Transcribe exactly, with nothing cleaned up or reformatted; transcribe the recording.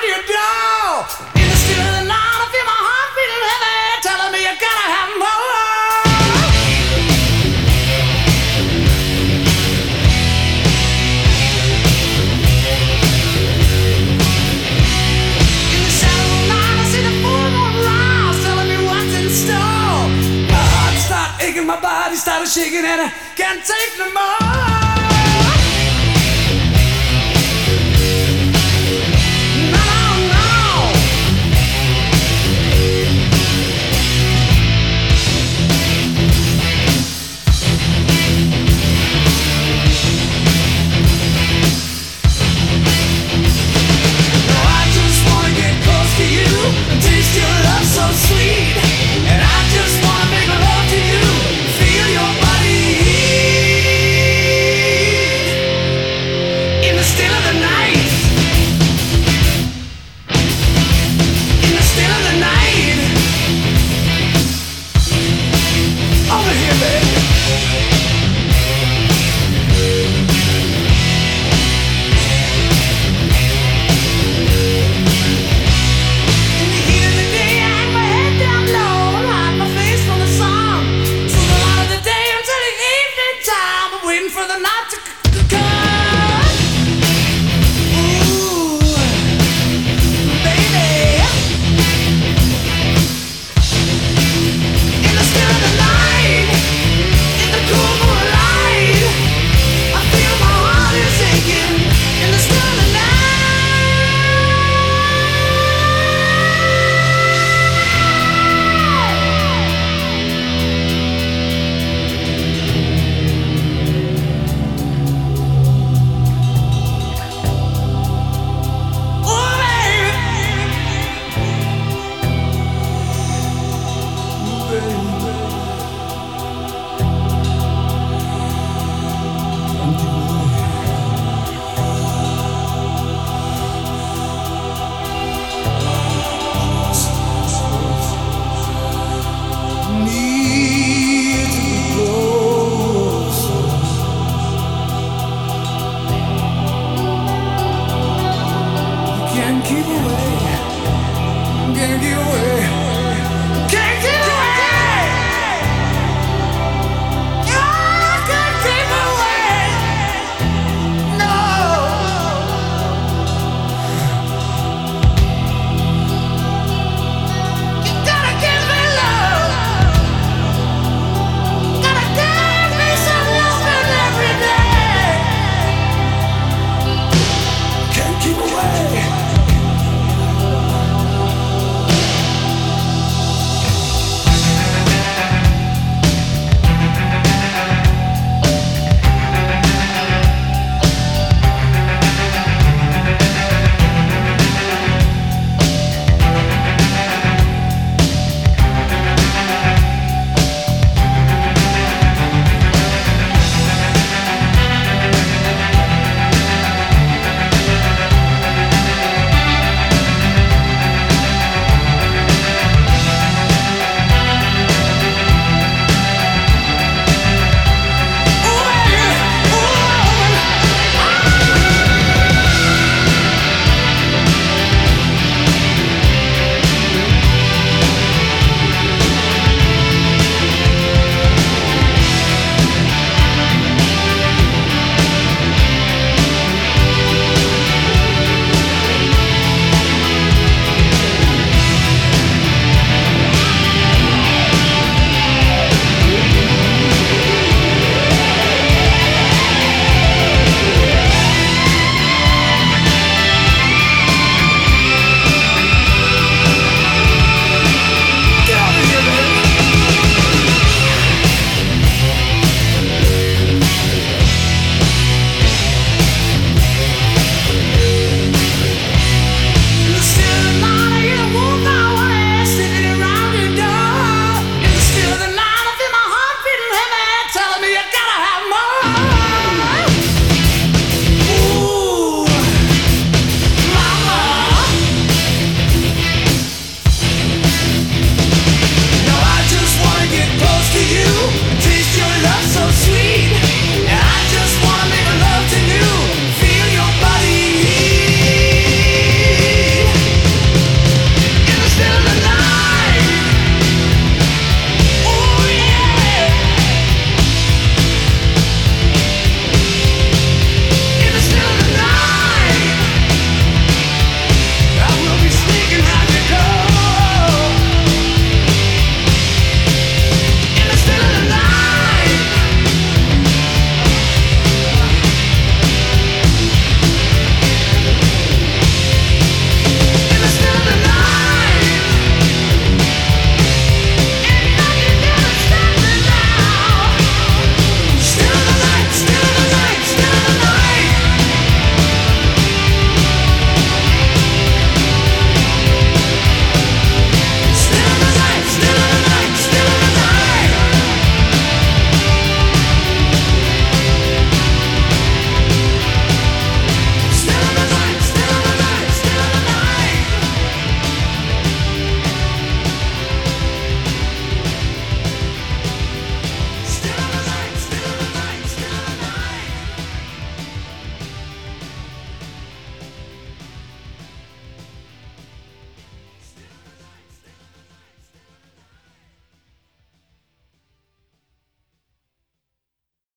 your door. In the still of the night, I feel my heart beating heavy, telling me you gotta have more. In the shadow of the night, I see the full moon rise, telling me what's in store. My heart started aching, my body started shaking, and I can't take no more. So sweet, and I just wanna make love to you, feel your body in the still of the night, in the still of the night, over here, baby. For the night to come, ooh, baby. In the still of the night, in the cool moonlight, I feel my heart is aching. In the still of the night. Can't keep away, can't get away.